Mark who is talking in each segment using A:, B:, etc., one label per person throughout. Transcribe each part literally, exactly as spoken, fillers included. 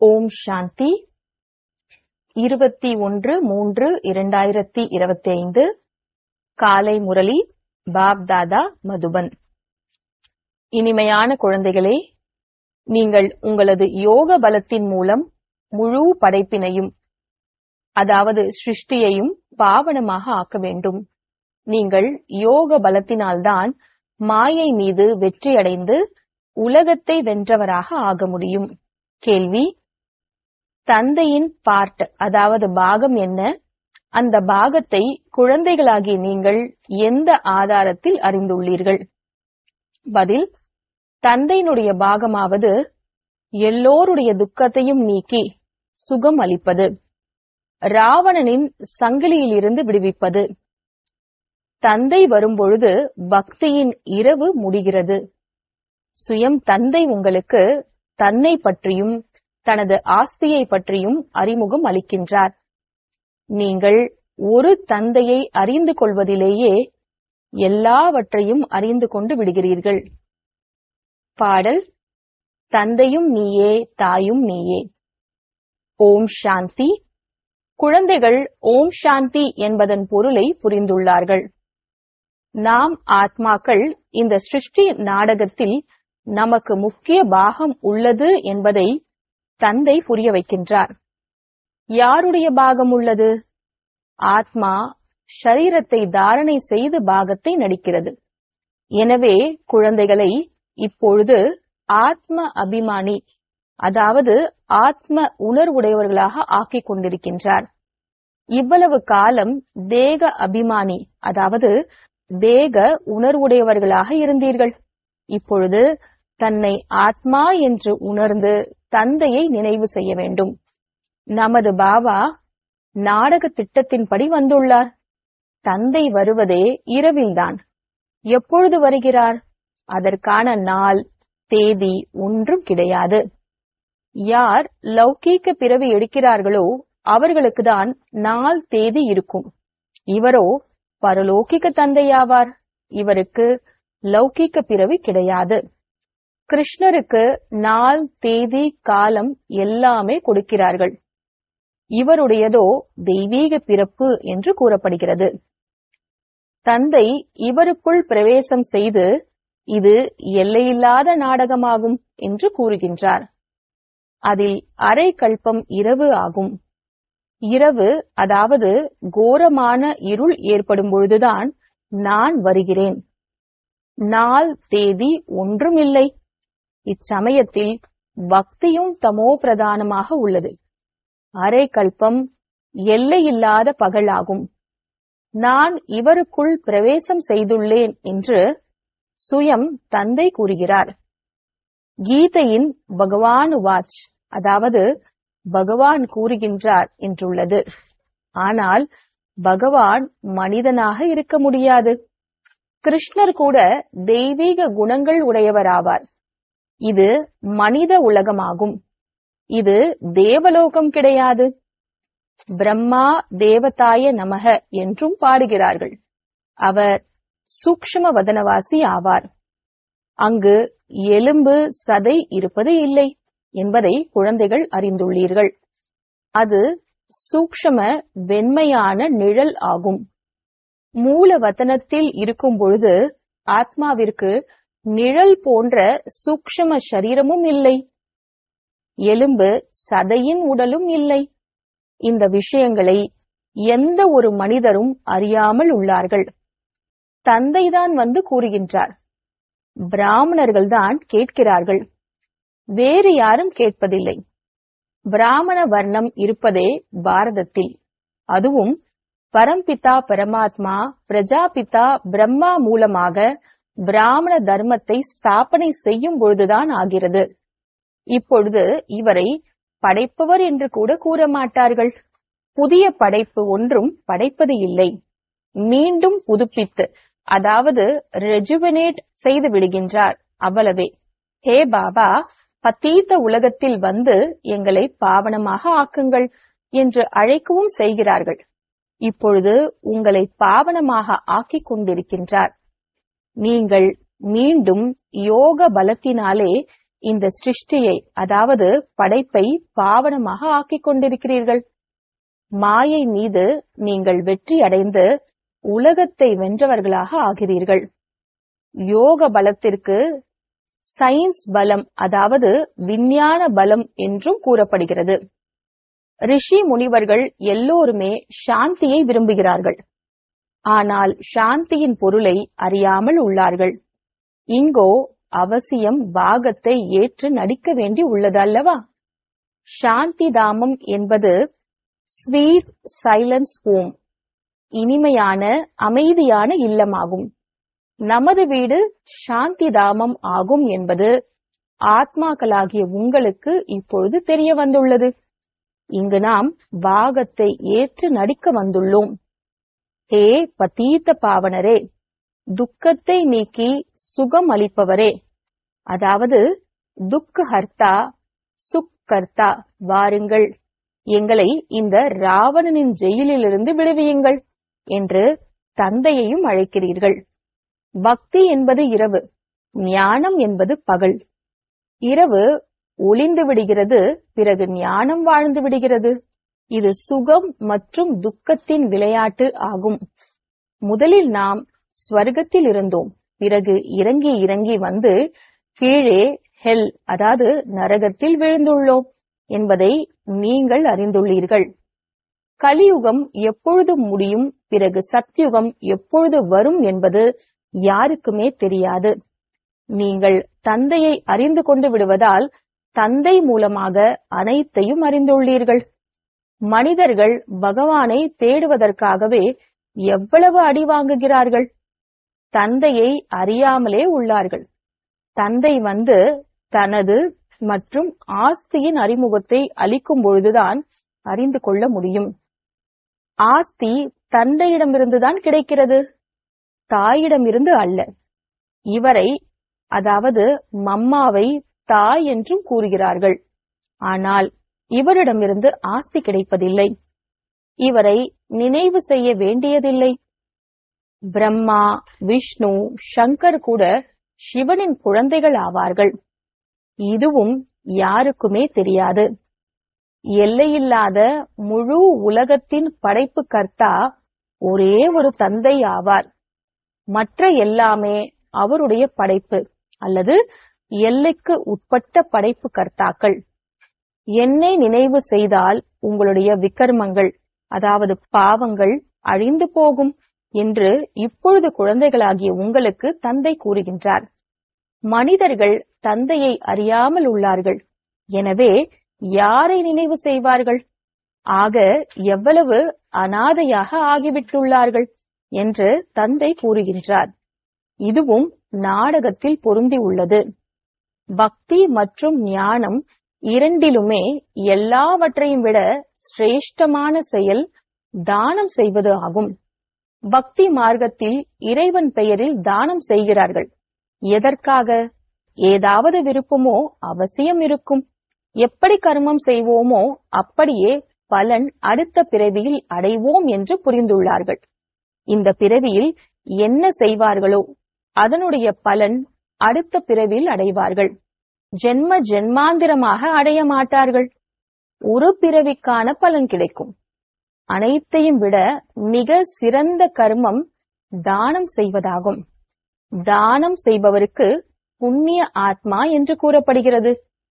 A: ஓம் சாந்தி. இருபத்தி ஒன்று மூன்று இரண்டாயிரத்தி இருபத்தி ஐந்து காலை முரளி பாப் தாதா மதுபன். இனிமையான குழந்தைகளே, நீங்கள் உங்களது யோக பலத்தின் மூலம் முழு படைப்பினையும், அதாவது சிருஷ்டியையும் பாவனமாக ஆக்க வேண்டும். நீங்கள் யோக பலத்தினால்தான் மாயை மீது வெற்றியடைந்து உலகத்தை வென்றவராக ஆக முடியும். கேள்வி: தந்தையின் பார்ட், அதாவது பாகம் என்ன? அந்த பாகத்தை குழந்தைகளாகிய நீங்கள் எந்த ஆதாரத்தில் அறிந்துள்ளீர்கள்? பதில்: தந்தையினுடைய பாகமாவது எல்லோருடைய துக்கத்தையும் நீக்கி சுகம் அளிப்பது, ராவணனின் சங்கிலியிலிருந்து விடுவிப்பது. தந்தை வரும்பொழுது பக்தியின் இரவு முடிகிறது. சுயம் தந்தை உங்களுக்கு தன்னை பற்றியும் தனது ஆஸ்தியை பற்றியும் அறிமுகம் அளிக்கின்றார். நீங்கள் ஒரு தந்தையை அறிந்து கொள்வதிலேயே எல்லாவற்றையும் அறிந்து கொண்டு விடுகிறீர்கள். பாடல்: தந்தையும் நீயே, தாயும் நீயே. ஓம் சாந்தி. குழந்தைகள் ஓம் சாந்தி என்பதன் பொருளை புரிந்துள்ளார்கள். நாம் ஆத்மாக்கள் இந்த சிருஷ்டி நாடகத்தில் நமக்கு முக்கிய பாகம் உள்ளது என்பதை தந்தை புரிய வைக்கின்றார். யாருடைய பாகம் உள்ளது? ஆத்மா ஷரீரத்தை தாரணை செய்து பாகத்தை நடிக்கிறது. எனவே குழந்தைகளை இப்பொழுது ஆத்ம அபிமானி, அதாவது ஆத்ம உணர்வுடையவர்களாக ஆக்கிக் கொண்டிருக்கின்றார். இவ்வளவு காலம் தேக அபிமானி, அதாவது தேக உணர்வுடையவர்களாக இருந்தீர்கள். இப்பொழுது தன்னை ஆத்மா என்று உணர்ந்து தந்தையை நினைவு செய்ய வேண்டும். நமது பாபா நாடக திட்டத்தின்படி வந்துள்ளார். தந்தை வருவதே இரவில்தான். எப்பொழுது வருகிறார்? அதற்கான நாள் தேதி ஒன்றும் கிடையாது. யார் லௌகீக பிறவி எடுக்கிறார்களோ அவர்களுக்குதான் நாள் தேதி இருக்கும். இவரோ பரலோகிக தந்தையாவார். இவருக்கு லௌகீக பிறவி கிடையாது. கிருஷ்ணருக்கு நாள் தேதி காலம் எல்லாமே கொடுக்கிறார்கள். இவருடையதோ தெய்வீக பிறப்பு என்று கூறப்படுகிறது. தந்தை இவருக்குள் பிரவேசம் செய்து இது எல்லையில்லாத நாடகமாகும் என்று கூறுகின்றார். அதில் அரை கல்பம் இரவு ஆகும். இரவு, அதாவது கோரமான இருள் ஏற்படும் பொழுதுதான் நான் வருகிறேன். நாள் தேதி ஒன்றும் இல்லை. இச்சமயத்தில் பக்தியும் தமோ பிரதானமாக உள்ளது. அரை கல்பம் எல்லையில்லாத பகலாகும். நான் இவருக்குள் பிரவேசம் செய்துள்ளேன் என்று சுயம் தந்தை கூறுகிறார். கீதையின் பகவான் வாச், அதாவது பகவான் கூறுகின்றார் என்றுள்ளது. ஆனால் பகவான் மனிதனாக இருக்க முடியாது. கிருஷ்ணர் கூட தெய்வீக குணங்கள் உடையவராவார். இது மனித உலகமாகும். இது தேவலோகம் கிடையாது. பிரம்மா தேவதாய நமக என்றும் பாடுகிறார்கள். அவர் சூக்ஷ்ம வதனவாசி ஆவார். அங்கு எலும்பு சதை இருப்பது இல்லை என்பதை குழந்தைகள் அறிந்துள்ளீர்கள். அது சூக்ஷ்ம வெண்மையான நிழல் ஆகும். மூல வதனத்தில் இருக்கும் பொழுது ஆத்மாவிற்கு நிழல் போன்ற சூக்ஷ்ம சரீரமும் இல்லை. எலும்பு சதையின் உடலும் இல்லை. இந்த விஷயங்களை எந்த ஒரு மனிதரும் அறியாமல் உள்ளார்கள். தந்தைதான் வந்து கூறுகின்றார். பிராமணர்கள் தான் கேட்கிறார்கள். வேறு யாரும் கேட்பதில்லை. பிராமண வர்ணம் இருப்பதே பாரதத்தில். அதுவும் பரம்பிதா பரமாத்மா பிரஜாபிதா பிரம்மா மூலமாக பிராமண தர்மத்தை ஸ்தாபனை செய்யும் பொழுதுதான் ஆகிறது. இப்பொழுது இவரை படைப்பவர் என்று கூட கூற மாட்டார்கள். புதிய படைப்பு ஒன்றும் படைப்பது இல்லை. மீண்டும் புதுப்பித்து, அதாவது ரெஜுவனேட் செய்து விடுகின்றார். அவ்வளவே. ஹே பாபா, பத்தீத்த உலகத்தில் வந்து எங்களை பாவனமாக ஆக்குங்கள் என்று அழைக்கவும் செய்கிறார்கள். இப்பொழுது உங்களை பாவனமாக ஆக்கிக் கொண்டிருக்கின்றார். நீங்கள் மீண்டும் யோக பலத்தினாலே இந்த சிருஷ்டியை அதாவது படைப்பை பாவனமாக ஆக்கிக் கொண்டிருக்கிறீர்கள். மாயை மீது நீங்கள் வெற்றி அடைந்து உலகத்தை வென்றவர்களாக ஆகிறீர்கள். யோக பலத்திற்கு சயின்ஸ் பலம் அதாவது விஞ்ஞான பலம் என்றும் கூறப்படுகிறது. ரிஷி முனிவர்கள் எல்லோருமே சாந்தியை விரும்புகிறார்கள். ஆனால் சாந்தியின் பொருளை அறியாமல் உள்ளார்கள். இங்கோ அவசியம் பாகத்தை ஏற்று நடிக்க வேண்டி உள்ளது அல்லவா? சாந்தி தாமம் என்பது ஸ்வீட் சைலன்ஸ் ஹோம், இனிமையான அமைதியான இல்லமாகும். நமது வீடு சாந்தி தாமம் ஆகும் என்பது ஆத்மாக்களாகிய உங்களுக்கு இப்பொழுது தெரிய வந்துள்ளது. இங்கு நாம் பாகத்தை ஏற்று நடிக்க வந்துள்ளோம். ஹே பதீத்த பாவனரே, துக்கத்தை நீக்கி சுகம் அளிப்பவரே, அதாவது துக்க ஹர்த்தா சுக்கர்த்தா, வாருங்கள், எங்களை இந்த ராவணனின் ஜெயிலிலிருந்து விடுவியுங்கள் என்று தந்தையையும் அழைக்கிறீர்கள். பக்தி என்பது இரவு, ஞானம் என்பது பகல். இரவு ஒளிந்து விடுகிறது, பிறகு ஞானம் வாழ்ந்து விடுகிறது. இது சுகம் மற்றும் துக்கத்தின் விளையாட்டு ஆகும். முதலில் நாம் ஸ்வர்க்கத்தில் இருந்தோம், பிறகு இறங்கி இறங்கி வந்து கீழே ஹெல் அதாவது நரகத்தில் விழுந்துள்ளோம் என்பதை நீங்கள் அறிந்துள்ளீர்கள். கலியுகம் எப்பொழுது முடியும், பிறகு சத்யுகம் எப்பொழுது வரும் என்பது யாருக்குமே தெரியாது. நீங்கள் தந்தையை அறிந்து கொண்டு விடுவதால் தந்தை மூலமாக அனைத்தையும் அறிந்துள்ளீர்கள். மனிதர்கள் பகவானை தேடுவதற்காகவே எவ்வளவு அடி வாங்குகிறார்கள். தந்தையை அறியாமலே உள்ளார்கள். தந்தை வந்து தனது மற்றும் ஆஸ்தியின் அறிமுகத்தை அளிக்கும் பொழுதுதான் அறிந்து கொள்ள முடியும். ஆஸ்தி தந்தையிடமிருந்துதான் கிடைக்கிறது, தாயிடமிருந்து அல்ல. இவரை அதாவது மம்மாவை தாய் என்றும் கூறுகிறார்கள். ஆனால் இவரிடமிருந்து ஆஸ்தி கிடைப்பதில்லை. இவரை நினைவு செய்ய வேண்டியதில்லை. பிரம்மா, விஷ்ணு, சங்கர் கூட சிவனின் குழந்தைகள் ஆவார்கள். இதுவும் யாருக்குமே தெரியாது. எல்லையில்லாத முழு உலகத்தின் படைப்பு கர்த்தா ஒரே ஒரு தந்தை ஆவார். மற்ற எல்லாமே அவருடைய படைப்பு அல்லது எல்லைக்கு உட்பட்ட படைப்பு கர்த்தாக்கள். என்னை நினைவு செய்தால் உங்களுடைய விகர்மங்கள் அதாவது பாவங்கள் அழிந்து போகும் என்று இப்பொழுது குழந்தைகளாகிய உங்களுக்கு தந்தை கூறுகின்றார். மனிதர்கள் தந்தையை அறியாமல் உள்ளார்கள். எனவே யாரை நினைவு செய்வார்கள்? ஆக எவ்வளவு அனாதையாக ஆகிவிட்டுள்ளார்கள் என்று தந்தை கூறுகின்றார். இதுவும் நாடகத்தில் பொருந்தி உள்ளது. பக்தி மற்றும் ஞானம் இரண்டிலுமே எல்லாவற்றையும் விட சிரேஷ்டமான செயல் தானம் செய்வது ஆகும். பக்தி மார்க்கத்தில் இறைவன் பெயரில் தானம் செய்கிறார்கள். எதற்காக? ஏதாவது விருப்பமோ அவசியம் இருக்கும். எப்படி கர்மம் செய்வோமோ அப்படியே பலன் அடுத்த பிறவியில் அடைவோம் என்று புரிந்துள்ளார்கள். இந்த பிறவியில் என்ன செய்வார்களோ அதனுடைய பலன் அடுத்த பிறவியில் அடைவார்கள். ஜென்ம ஜென்மாந்திரமாக அடைய மாட்டார்கள். ஒரு பிறவிக்கான பலன் கிடைக்கும். அனைத்தையும் விட மிக சிறந்த கர்மம் தானம் செய்வதாகும். தானம் செய்பவருக்கு புண்ணிய ஆத்மா என்று கூறப்படுகிறது.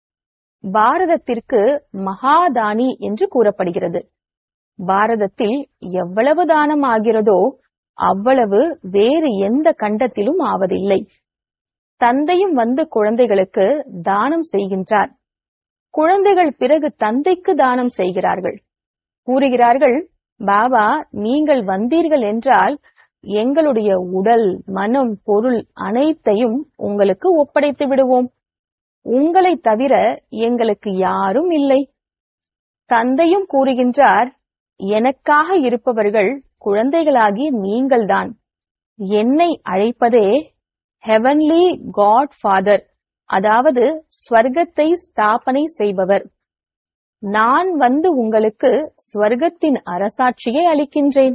A: பாரதத்திற்கு மகாதானி என்று கூறப்படுகிறது. பாரதத்தில் எவ்வளவு தானம் ஆகிறதோ அவ்வளவு வேறு எந்த கண்டத்திலும் ஆவதில்லை. தந்தையும் வந்து குழந்தைகளுக்கு தானம் செய்கின்றார். குழந்தைகள் பிறகு தந்தைக்கு தானம் செய்கிறார்கள். கூறுகிறார்கள், பாபா நீங்கள் வந்தீர்கள் என்றால் எங்களுடைய உடல், மனம், பொருள் அனைத்தையும் உங்களுக்கு ஒப்படைத்து விடுவோம். உங்களை தவிர எங்களுக்கு யாரும் இல்லை. தந்தையும் கூறுகின்றார், எனக்காக இருப்பவர்கள் குழந்தைகளாகி நீங்கள்தான். என்னை அழைப்பதே ஹெவன்லி காட் ஃபாதர், அதாவது ஸ்வர்க்கத்தை ஸ்தாபனை செய்பவர். நான் வந்து உங்களுக்கு ஸ்வர்க்கத்தின் அரசாட்சியை அளிக்கின்றேன்.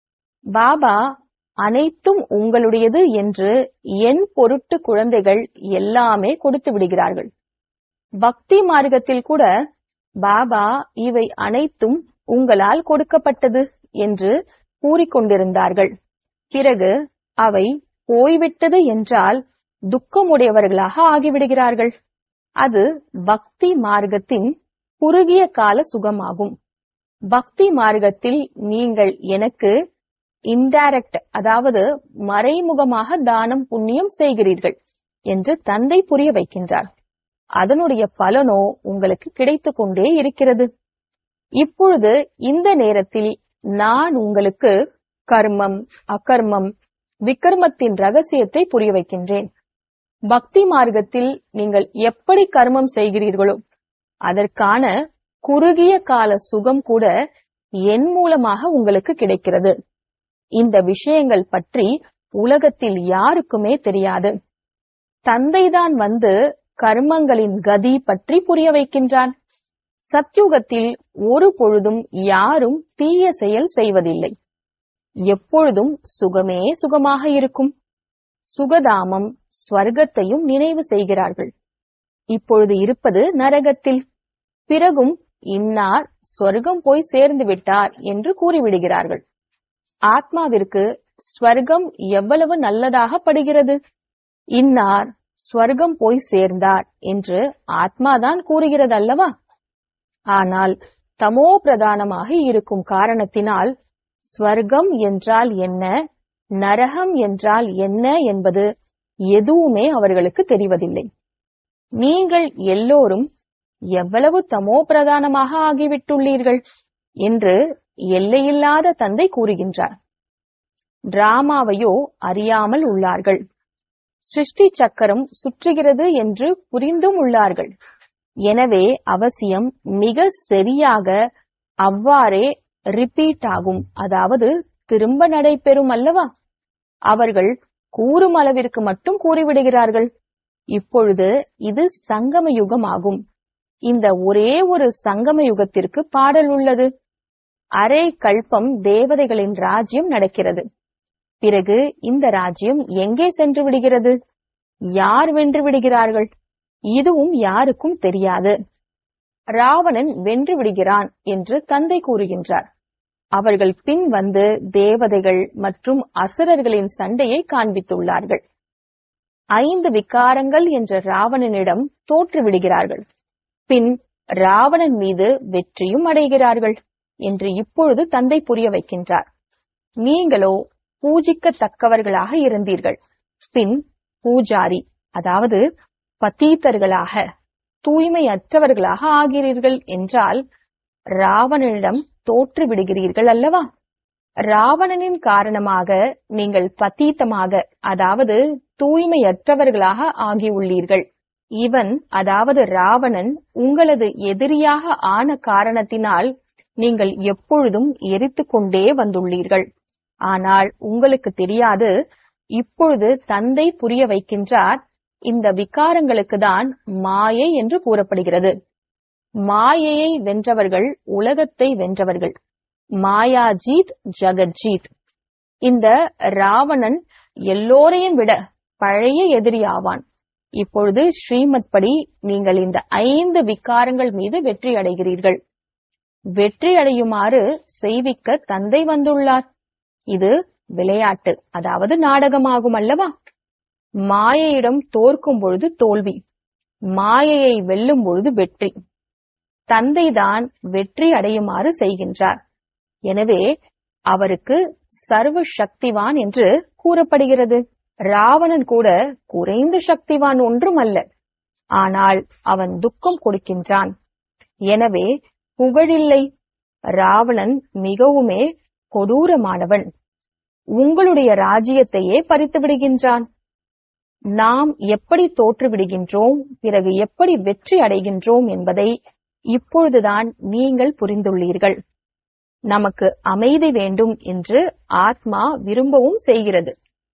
A: பாபா அனைத்தும் உங்களுடையது என்று என் பொருட்டு குழந்தைகள் எல்லாமே கொடுத்து விடுகிறார்கள். பக்தி மார்க்கத்தில் கூட பாபா இவை அனைத்தும் உங்களால் கொடுக்கப்பட்டது என்று கூறிக்கொண்டிருந்தார்கள். பிறகு அவை போய்விட்டது என்றால் துக்கமுடையவர்களாக ஆகிவிடுகிறார்கள். அது பக்தி மார்க்கத்தின் குறுகிய கால சுகமாகும். பக்தி மார்க்கத்தில் நீங்கள் எனக்கு இன்டைரக்ட், அதாவது மறைமுகமாக தானம் புண்ணியம் செய்கிறீர்கள் என்று தந்தை புரிய வைக்கின்றார். அதனுடைய பலனோ உங்களுக்கு கிடைத்துக் கொண்டே இருக்கிறது. இப்பொழுது இந்த நேரத்தில் நான் உங்களுக்கு கர்மம், அகர்மம், விக்ரமத்தின் ரகசியத்தை புரிய வைக்கின்றேன். பக்தி மார்க்கத்தில் நீங்கள் எப்படி கர்மம் செய்கிறீர்களோ அதற்கான குறுகிய கால சுகம் கூட என் மூலமாக உங்களுக்கு கிடைக்கிறது. இந்த விஷயங்கள் பற்றி உலகத்தில் யாருக்குமே தெரியாது. தந்தைதான் வந்து கர்மங்களின் கதி பற்றி புரிய வைக்கின்றான். சத்யுகத்தில் ஒரு பொழுதும் யாரும் தீய செயல் செய்வதில்லை. எப்பொழுதும் சுகமே சுகமாக இருக்கும். சுகதாமம், ஸ்வர்க்கத்தையும் நினைவு செய்கிறார்கள். இப்பொழுது இருப்பது நரகத்தில். பிறகும் இன்னார் சொர்க்கம் போய் சேர்ந்து விட்டார் என்று கூறிவிடுகிறார்கள். ஆத்மாவிற்கு ஸ்வர்க்கம் எவ்வளவு நல்லதாக படுகிறது. இன்னார் ஸ்வர்க்கம் போய் சேர்ந்தார் என்று ஆத்மாதான் கூறுகிறது அல்லவா? ஆனால் தமோ பிரதானமாக இருக்கும் காரணத்தினால் ஸ்வர்க்கம் என்றால் என்ன, நரகம் என்றால் என்ன என்பது எதுவுமே அவர்களுக்கு தெரிவதில்லை. நீங்கள் எல்லோரும் எவ்வளவு தமோ பிரதானமாக ஆகிவிட்டுள்ளீர்கள் என்று எல்லையில்லாத தந்தை கூறுகின்றார். டிராமாவையோ அறியாமல் உள்ளார்கள். சிருஷ்டி சக்கரம் சுற்றுகிறது என்று புரிந்தும் உள்ளார்கள். எனவே அவசியம் மிக சரியாக அவ்வாறே ரிப்பீட் ஆகும், அதாவது திரும்ப நடைபெறும் அல்லவா? அவர்கள் கூறும் அளவிற்கு மட்டும் கூறிவிடுகிறார்கள். இப்பொழுது இது சங்கம யுகம் ஆகும். இந்த ஒரே ஒரு சங்கம யுகத்திற்கு பாடல் உள்ளது. அரை கல்பம் தேவதைகளின் ராஜ்யம் நடக்கிறது. பிறகு இந்த ராஜ்யம் எங்கே சென்று விடுகிறது? யார் வென்று விடுகிறார்கள்? இதுவும் யாருக்கும் தெரியாது. ராவணன் வென்று விடுகிறான் என்று தந்தை கூறுகின்றார். அவர்கள் பின் வந்து தேவதைகள் மற்றும் அசுரர்களின் சண்டையை காண்பித்துள்ளார்கள். ஐந்து விகாரங்கள் என்ற ராவணனிடம் தோற்று விடுகிறார்கள். பின் ராவணன் மீது வெற்றியும் அடைகிறார்கள் என்று இப்பொழுது தந்தை புரிய வைக்கின்றார். நீங்களோ பூஜிக்கத்தக்கவர்களாக இருந்தீர்கள். பின் பூஜாரி, அதாவது பதீத்தர்களாக, தூய்மையற்றவர்களாக ஆகிறீர்கள் என்றால் ராவணனிடம் தோற்று விடுகிறீர்கள் அல்லவா? ராவணனின் காரணமாக நீங்கள் பதீத்தமாக, அதாவது தூய்மையற்றவர்களாக ஆகியுள்ளீர்கள். இவன், அதாவது ராவணன் உங்களது எதிரியாக ஆன காரணத்தினால் நீங்கள் எப்பொழுதும் எரித்து கொண்டே வந்துள்ளீர்கள். ஆனால் உங்களுக்கு தெரியாது. இப்பொழுது தந்தை புரிய வைக்கின்றார். இந்த விகாரங்களுக்கு தான் மாயை என்று கூறப்படுகிறது. மாயையை வென்றவர்கள் உலகத்தை வென்றவர்கள். மாயாஜீத் ஜகஜீத். இந்த ராவணன் எல்லோரையும் விட பழைய எதிரி ஆவான். இப்பொழுது ஸ்ரீமத் படி நீங்கள் இந்த ஐந்து விகாரங்கள் மீது வெற்றி அடைகிறீர்கள். வெற்றி அடையுமாறு செய்விக்க தந்தை வந்துள்ளார். இது விளையாட்டு, அதாவது நாடகமாகும் அல்லவா? மாயையிடம் தோற்கும் பொழுது தோல்வி, மாயையை வெல்லும் பொழுது வெற்றி. தந்தைதான் வெற்றி அடையுமாறு செய்கின்றார். எனவே அவருக்கு சர்வ சக்திவான் என்று கூறப்படுகிறது. ராவணன் கூட குறைந்த சக்திவான் ஒன்றும் அல்ல. ஆனால் அவன் துக்கம் கொடுக்கின்றான். எனவே புகழில்லை. ராவணன் மிகவுமே கொடூரமானவன். உங்களுடைய ராஜ்யத்தையே பறித்து விடுகின்றான். நாம் எப்படி தோற்று விடுகின்றோம், பிறகு எப்படி வெற்றி அடைகின்றோம் என்பதை இப்பொழுதுதான் நீங்கள் புரிந்துள்ளீர்கள். நமக்கு அமைதி வேண்டும் என்று ஆத்மா விரும்பவும் செய்கிறது.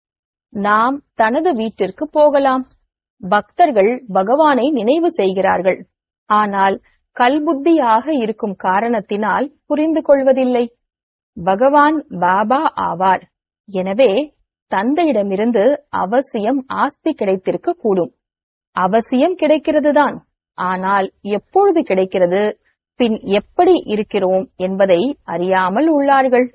A: நாம் தனது வீட்டிற்கு போகலாம். பக்தர்கள் பகவானை நினைவு செய்கிறார்கள். ஆனால் கல்புத்தியாக இருக்கும் காரணத்தினால் புரிந்து கொள்வதில்லை. பகவான் பாபா ஆவார். எனவே தந்தையிடமிருந்து அவசியம் ஆஸ்தி கிடைத்திருக்க கூடும். அவசியம் கிடைக்கிறதுதான். ஆனால் எப்பொழுது கிடைக்கிறது, பின் எப்படி இருக்கிறோம் என்பதை அறியாமல் உள்ளார்கள்.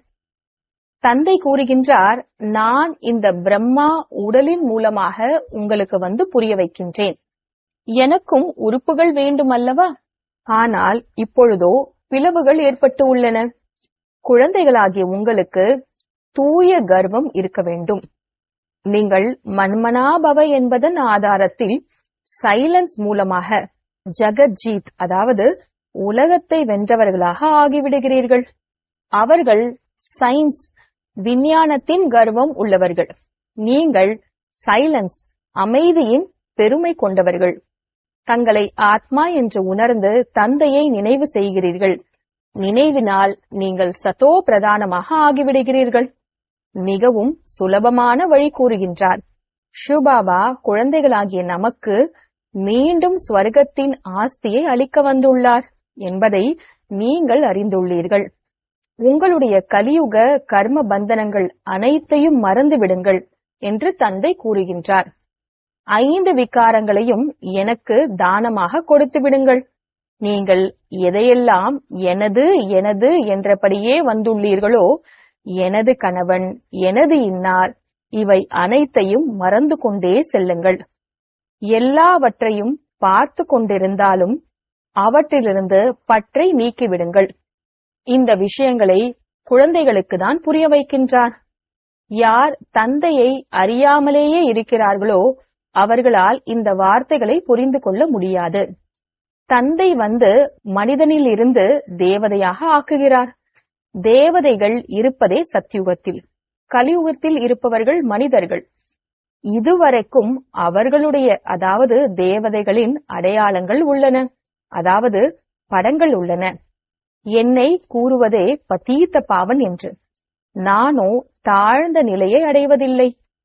A: தந்தை கூறுகின்றார், நான் இந்த பிரம்மா உடலின் மூலமாக உங்களுக்கு வந்து புரிய வைக்கின்றேன். எனக்கும் உறுப்புகள் வேண்டும் அல்லவா? ஆனால் இப்பொழுதோ பிளவுகள் ஏற்பட்டு உள்ளன. குழந்தைகளாகிய உங்களுக்கு தூய கர்வம் இருக்க வேண்டும். நீங்கள் மன்மனாபவ என்பதன் ஆதாரத்தில் சைலன்ஸ் மூலமாக ஜகத்ஜீத், அதாவது உலகத்தை வென்றவர்களாக ஆகிவிடுகிறீர்கள். அவர்கள் சயின்ஸ், விஞ்ஞானத்தின் கர்வம் உள்ளவர்கள். நீங்கள் சைலன்ஸ், அமைதியின் பெருமை கொண்டவர்கள். தங்களை ஆத்மா என்று உணர்ந்து தந்தையை நினைவு செய்கிறீர்கள். நினைவினால் நீங்கள் சதோ பிரதானமாக ஆகிவிடுகிறீர்கள். மிகவும் சுலபமான வழி கூறுகின்றார். ஷிவபாபா குழந்தைகளாகிய நமக்கு மீண்டும் ஸ்வர்க்கத்தின் ஆஸ்தியை அளிக்க வந்துள்ளார் என்பதை நீங்கள் அறிந்துள்ளீர்கள். உங்களுடைய கலியுக கர்ம பந்தனங்கள் அனைத்தையும் மறந்து விடுங்கள் என்று தந்தை கூறுகின்றார். ஐந்து விகாரங்களையும் எனக்கு தானமாக கொடுத்து விடுங்கள். நீங்கள் எதையெல்லாம் எனது எனது என்றபடியே வந்துள்ளீர்களோ, எனது கணவன், எனது இன்னார், இவை அனைத்தையும் மறந்து கொண்டே செல்லுங்கள். எல்லாவற்றையும் பார்த்து கொண்டிருந்தாலும் அவற்றிலிருந்து பற்றை நீக்கிவிடுங்கள். இந்த விஷயங்களை குழந்தைகளுக்கு தான் புரிய வைக்கின்றார். யார் தந்தையை அறியாமலேயே இருக்கிறார்களோ அவர்களால் இந்த வார்த்தைகளை புரிந்து கொள்ள முடியாது. தந்தை வந்து மனிதனில் இருந்து தேவதையாக ஆக்குகிறார். தேவதைகள் இருப்பதே சத்யுகத்தில், கலியுகத்தில் இருப்பவர்கள் மனிதர்கள். இதுவரைக்கும் அவர்களுடைய, அதாவது தேவதைகளின் அடையாளங்கள் உள்ளன, அதாவது படங்கள் உள்ளன. என்னை கூறுவதே பதீத்த பாவன் என்று. நானோ தாழ்ந்த நிலையை அடைவதில்லை.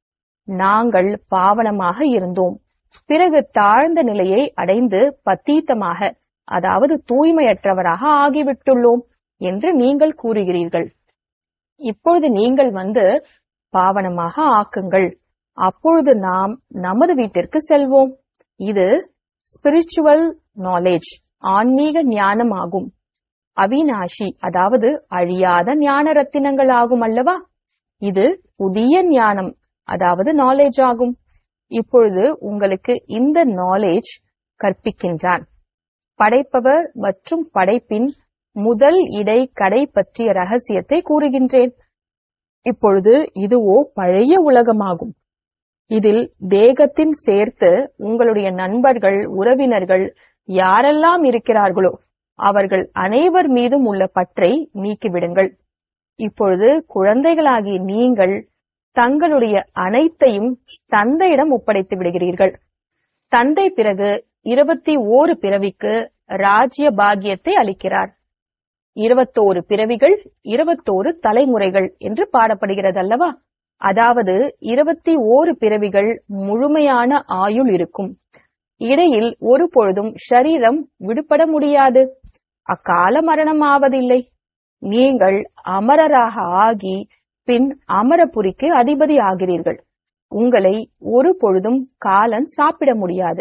A: நாங்கள் பாவனமாக இருந்தோம், பிறகு தாழ்ந்த நிலையை அடைந்து பத்தீத்தமாக, அதாவது தூய்மையற்றவராக ஆகிவிட்டுள்ளோம் என்று நீங்கள் கூறுகிறீர்கள். இப்பொழுது நீங்கள் வந்து பாவனமாக ஆக்குங்கள், அப்பொழுது நாம் நமது வீட்டிற்கு செல்வோம். இது ஸ்பிரிச்சுவல் நாலேஜ், ஆன்மீக ஞானம் ஆகும். அவிநாஷி, அதாவது அழியாத ஞான ரத்தினங்கள் ஆகும் அல்லவா? இது புதிய ஞானம், அதாவது நாலேஜ் ஆகும். இப்பொழுது உங்களுக்கு இந்த நாலேஜ் கற்பிக்கின்றான். படைப்பவர் மற்றும் படைப்பின் முதல் இடை கடை பற்றிய ரகசியத்தை கூறுகின்றேன். இப்பொழுது இதுவோ பழைய உலகமாகும். இதில் தேகத்தின் சேர்த்து உங்களுடைய நண்பர்கள், உறவினர்கள் யாரெல்லாம் இருக்கிறார்களோ அவர்கள் அனைவர் மீதும் உள்ள பற்றை நீக்கிவிடுங்கள். இப்பொழுது குழந்தைகளாகிய நீங்கள் தங்களுடைய அனைத்தையும் தந்தையிடம் ஒப்படைத்து விடுகிறீர்கள். தந்தை பிறகு இருபத்தி ஓரு பிறவிக்கு ராஜ்ய பாக்கியத்தை அளிக்கிறார். இருபத்தோரு பிறவிகள், இருபத்தோரு தலைமுறைகள் என்று பாடப்படுகிறது அல்லவா? அதாவது இருபத்தி ஓரு பிறவிகள் முழுமையான ஆயுள் இருக்கும். இடையில் ஒரு பொழுதும் ஷரீரம் விடுபட முடியாது. அக்கால மரணம் ஆவதில்லை. நீங்கள் அமரராக ஆகி பின் அமரபுரிக்கு அதிபதி ஆகிறீர்கள். உங்களை ஒரு பொழுதும் காலன் சாப்பிட முடியாது.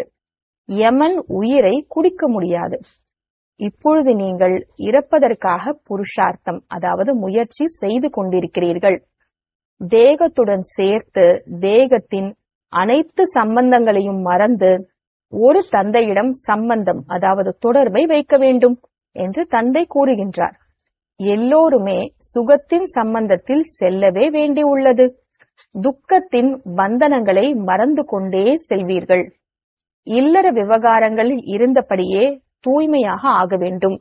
A: யமன் உயிரை குடிக்க முடியாது. இப்பொழுது நீங்கள் இறப்பதற்காக புருஷார்த்தம், அதாவது முயற்சி செய்து கொண்டிருக்கிறீர்கள். தேகத்துடன் சேர்த்து தேகத்தின் அனைத்து சம்பந்தங்களையும் மறந்து ஒரு தந்தையிடம் சம்பந்தம், அதாவது தொடர்பை வைக்க வேண்டும் என்று தந்தை கூறுகின்றார். எல்லோருமே சுகத்தின் சம்பந்தத்தில் செல்லவே வேண்டியுள்ளது. துக்கத்தின் பந்தனங்களை மறந்து கொண்டே செல்வீர்கள். இல்லற விவகாரங்களில் இருந்தபடியே தூய்மையாக ஆக வேண்டும்.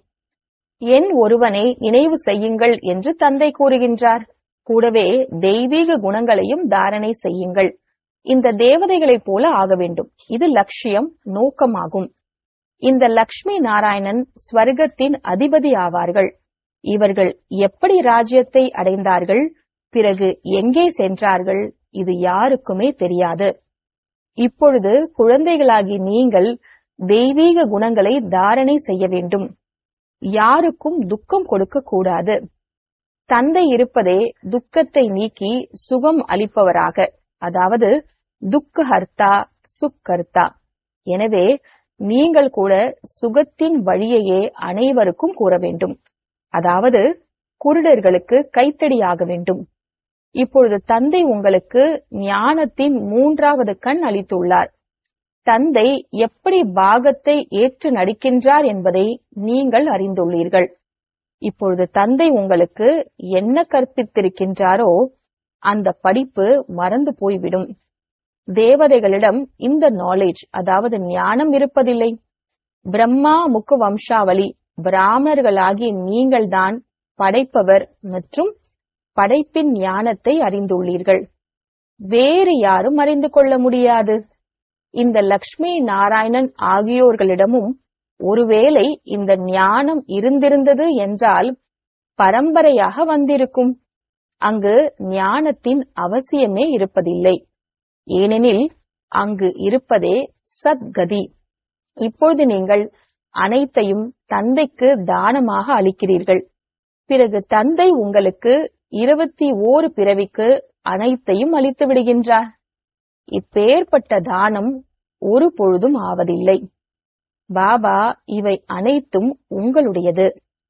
A: என் ஒருவனை நினைவு செய்யுங்கள் என்று தந்தை கூறுகின்றார். கூடவே தெய்வீக குணங்களையும் தாரணை செய்யுங்கள். இந்த தேவதைகளைப் போல ஆக வேண்டும். இது லட்சியம், நோக்கமாகும். இந்த லக்ஷ்மி நாராயணன் ஸ்வர்க்கத்தின் அதிபதி ஆவார்கள். இவர்கள் எப்படி ராஜ்யத்தை அடைந்தார்கள், பிறகு எங்கே சென்றார்கள், இது யாருக்குமே தெரியாது. இப்பொழுது குழந்தைகளாகி நீங்கள் தெய்வீக குணங்களை தாரணை செய்ய வேண்டும். யாருக்கும் துக்கம் கொடுக்க கூடாது. தந்தை இருப்பதே துக்கத்தை நீக்கி சுகம் அளிப்பவராக, அதாவது துக்கஹர்த்தா சுக்கர்த்தா. எனவே நீங்கள் கூட சுகத்தின் வழியையே அனைவருக்கும் கூற வேண்டும். அதாவது குருடர்களுக்கு கைத்தடியாக வேண்டும். இப்பொழுது தந்தை உங்களுக்கு ஞானத்தின் மூன்றாவது கண் அளித்துள்ளார். தந்தை எப்படி பாகத்தை ஏற்று நடிக்கின்றார் என்பதை நீங்கள் அறிந்துள்ளீர்கள். இப்பொழுது தந்தை உங்களுக்கு என்ன கற்பித்திருக்கின்றாரோ அந்த படிப்பு மறந்து போய்விடும். தேவதைகளிடம் இந்த நாலேஜ், அதாவது ஞானம் இருப்பதில்லை. பிரம்மா முக்கு வம்சாவளி பிராமணர்களாகிய நீங்கள்தான் படைப்பவர் மற்றும் படைப்பின் ஞானத்தை அறிந்துள்ளீர்கள். வேறு யாரும் அறிந்து கொள்ள முடியாது. இந்த லக்ஷ்மி நாராயணன் ஆகியோர்களிடமும் ஒருவேளை இந்த ஞானம் இருந்திருந்தது என்றால் பரம்பரையாக வந்திருக்கும். அங்கு ஞானத்தின் அவசியமே இருப்பதில்லை. ஏனெனில் அங்கு இருப்பதே சத்கதி. இப்பொழுது நீங்கள் அனைத்தையும் தந்தைக்கு தானமாக அளிக்கிறீர்கள். பிறகு தந்தை உங்களுக்கு இருபத்தி ஓரு பிறவிக்கு அனைத்தையும் அளித்து விடுகின்றார். இப்பேற்பட்ட தானம் ஒரு பொழுதும் ஆவதில்லை. பாபா, இவை அனைத்தும் உங்களுடையது,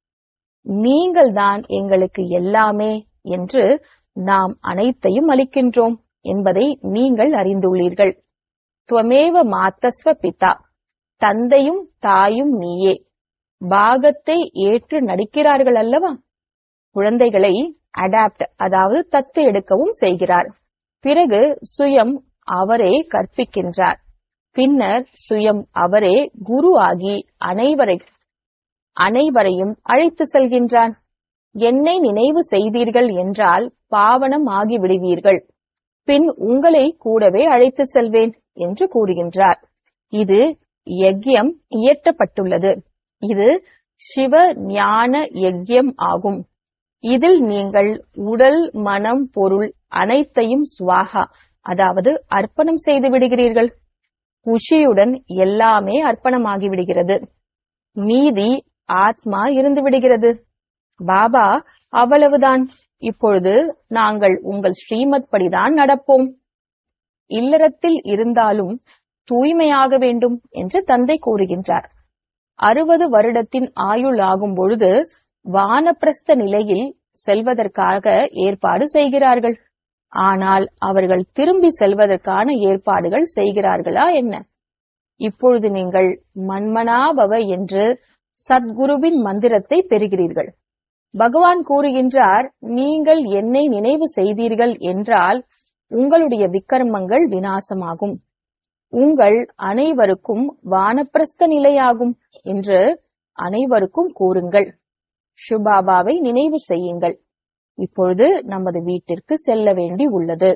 A: நீங்கள்தான் எங்களுக்கு எல்லாமே என்று நாம் அனைத்தையும் அளிக்கின்றோம் என்பதை நீங்கள் அறிந்துள்ளீர்கள். துவமேவ மாத்தஸ்வ பிதா, தந்தையும் தாயும் நீயே. பாகத்தை ஏற்று நடிக்கிறார்கள் அல்லவா? குழந்தைகளை அடாப்ட், அதாவது தத்து எடுக்கவும் செய்கிறார். பிறகு சுயம் அவரே கற்பிக்கின்றார். பின்னர் சுயம் அவரே குரு ஆகி அனைவரை அனைவரையும் அழைத்து செல்கின்றார். என்னை நினைவு செய்தீர்கள் என்றால் பாவனம் ஆகிவிடுவீர்கள். பின் உங்களை கூடவே அழைத்து செல்வேன் என்று கூறுகின்றார். இது யக்யம் இயற்றப்பட்டுள்ளது. இது சிவ ஞான யக்யம் ஆகும். இதில் நீங்கள் உடல், மனம், பொருள் அனைத்தையும் ஸ்வாகா, அதாவது அர்ப்பணம் செய்து விடுகிறீர்கள். குஷியுடன் எல்லாமே அர்ப்பணமாகிவிடுகிறது. மீதி ஆத்மா இருந்து விடுகிறது. பாபா, அவ்வளவுதான். இப்பொழுது நாங்கள் உங்கள் ஸ்ரீமத் படிதான் நடப்போம். இல்லறத்தில் இருந்தாலும் தூய்மையாக வேண்டும் என்று தந்தை கூறுகின்றார். அறுபது வருடத்தின் ஆயுள் ஆகும் பொழுது வானப்பிரஸ்த நிலையில் செல்வதற்காக ஏற்பாடு செய்கிறார்கள். ஆனால் அவர்கள் திரும்பி செல்வதற்கான ஏற்பாடுகள் செய்கிறார்களா என்ன? இப்பொழுது நீங்கள் மன்மனாபவ என்று சத்குருவின் மந்திரத்தை பெறுகிறீர்கள். பகவான் கூறுகின்றார், நீங்கள் என்னை நினைவு செய்தீர்கள் என்றால் உங்களுடைய விக்கர்மங்கள் விநாசமாகும், உங்கள் அனைவருக்கும் வானப்பிரஸ்த நிலையாகும் என்று அனைவருக்கும் கூறுங்கள். ஷுபாபாவை நினைவு செய்யுங்கள். இப்பொழுது நமது வீட்டிற்கு செல்ல வேண்டி உள்ளது.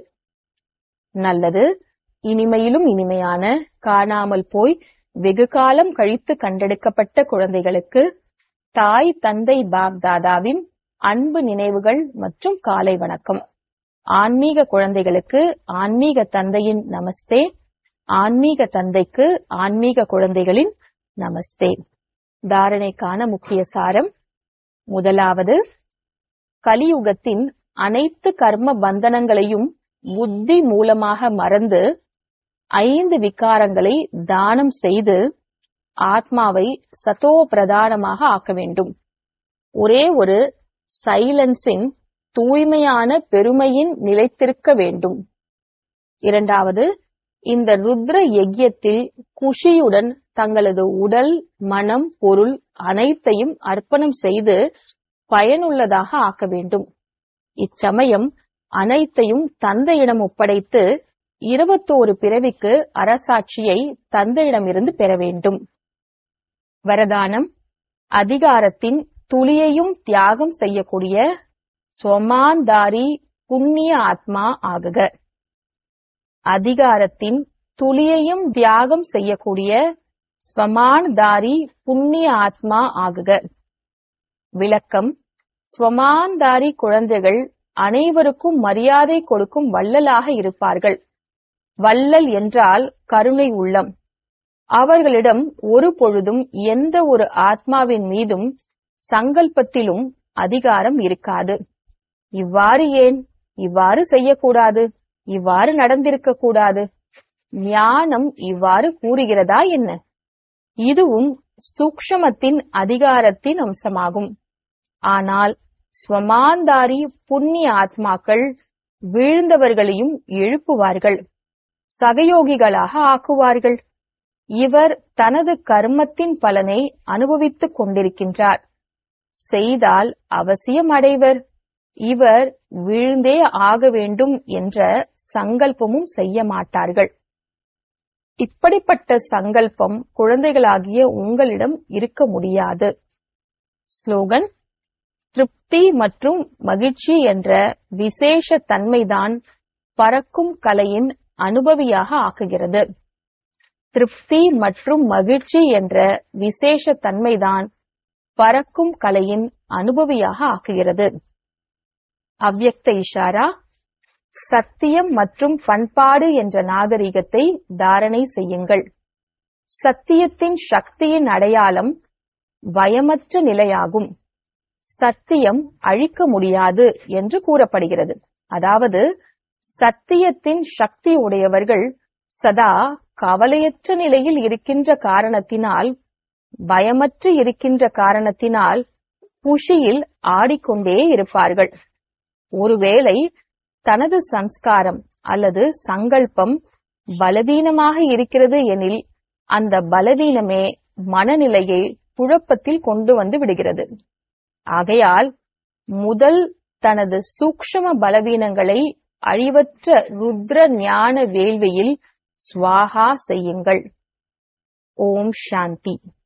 A: நல்லது. இனிமையிலும் இனிமையான காணாமல் போய் வெகு காலம் கழித்து கண்டெடுக்கப்பட்ட குழந்தைகளுக்கு தாய் தந்தை பாப் தாதாவின் அன்பு நினைவுகள் மற்றும் காலை வணக்கம். ஆன்மீக குழந்தைகளுக்கு ஆன்மீக தந்தையின் நமஸ்தே. ஆன்மீக தந்தைக்கு ஆன்மீக குழந்தைகளின் நமஸ்தே. தாரணைக்கான முக்கிய சாரம். முதலாவது, கலியுகத்தின் அனைத்து கர்ம பந்தனங்களையும் புத்தி மூலமாக மறந்து ஐந்து விகாரங்களை தானம் செய்து ஆத்மாவை சதோ பிரதானமாக ஆக்க வேண்டும். ஒரே ஒரு சைலன்ஸின் தூய்மையான பெருமையின் நிலைத்திருக்க வேண்டும். இரண்டாவது, இந்த ருத்ர யஜ்யத்தில் குஷியுடன் தங்களது உடல், மனம், பொருள் அனைத்தையும் அர்ப்பணம் செய்து பயனுள்ளதாக ஆக்க வேண்டும். இச்சமயம் அனைத்தையும் தந்தையிடம் ஒப்படைத்து இருபத்தோரு பிறவிக்கு அரசாட்சியை தந்தையிடமிருந்து பெற வேண்டும். வரதானம். அதிகாரத்தின் துளியையும் தியாகம் செய்யக்கூடிய ஸ்வமான்தாரி புண்ணிய ஆத்மா ஆகுக. அதிகாரத்தின் துளியையும் தியாகம் செய்யக்கூடிய ஸ்வமான்தாரி புண்ணிய ஆத்மா ஆகுக. விளக்கம். ஸ்வமான்தாரி குழந்தைகள் அனைவருக்கும் மரியாதை கொடுக்கும் வள்ளலாக இருப்பார்கள். வள்ளல் என்றால் கருணை உள்ளம். அவர்களிடம் ஒரு பொழுதும் எந்த ஒரு ஆத்மாவின் மீதும் சங்கல்பத்திலும் அதிகாரம் இருக்காது. இவ்வாறு ஏன், இவ்வாறு செய்யக்கூடாது, இவ்வாறு நடந்திருக்க கூடாது, ஞானம் இவ்வாறு கூறுகிறதா என்ன? இதுவும் சூக்ஷ்மத்தின் அதிகாரத்தின் அம்சமாகும். ஆனால் ஸ்வமான்தாரி புண்ணிய ஆத்மாக்கள் வீழ்ந்தவர்களையும் எழுப்புவார்கள், சகயோகிகளாக ஆக்குவார்கள். இவர் தனது கர்மத்தின் பலனை அனுபவித்துக் கொண்டிருக்கின்றார். செய்தால் அவசியம் அடைவர். இவர் வீழ்ந்தே ஆக வேண்டும் என்ற சங்கல்பமும் செய்ய மாட்டார்கள். இப்படிப்பட்ட சங்கல்பம் குழந்தைகளாகிய உங்களிடம் இருக்க முடியாது. ஸ்லோகன்: திருப்தி மற்றும் மகிழ்ச்சி என்ற விசேஷ தன்மைதான் பறக்கும் கலையின் அனுபவியாக ஆக்குகிறது. திருப்தி மற்றும் மகிழ்ச்சி என்ற விசேஷ தன்மைதான் பறக்கும் கலையின் அனுபவியாக ஆக்குகிறது. அவ்யக்த இஷாரா: சத்தியம் மற்றும் பண்பாடு என்ற நாகரிகத்தை தாரணை செய்யுங்கள். சத்தியத்தின் சக்தியின் அடையாளம் பயமற்ற நிலையாகும். சத்தியம் அழிக்க முடியாது என்று கூறப்படுகிறது. அதாவது சத்தியத்தின் சக்தி உடையவர்கள் சதா கவலையற்ற நிலையில் இருக்கின்ற காரணத்தினால், பயமற்று இருக்கின்ற காரணத்தினால் குஷியில் ஆடிக்கொண்டே இருப்பார்கள். ஒருவேளை தனது சம்ஸ்காரம் அல்லது சங்கல்பம் பலவீனமாக இருக்கிறது எனில், அந்த பலவீனமே மனநிலையை குழப்பத்தில் கொண்டு வந்து விடுகிறது. ஆகையால் முதல் தனது சூக்ஷ்ம பலவீனங்களை அழிவற்ற ருத்ர ஞான வேள்வியில் ஸ்வாஹா செய்யுங்கள். ஓம் சாந்தி.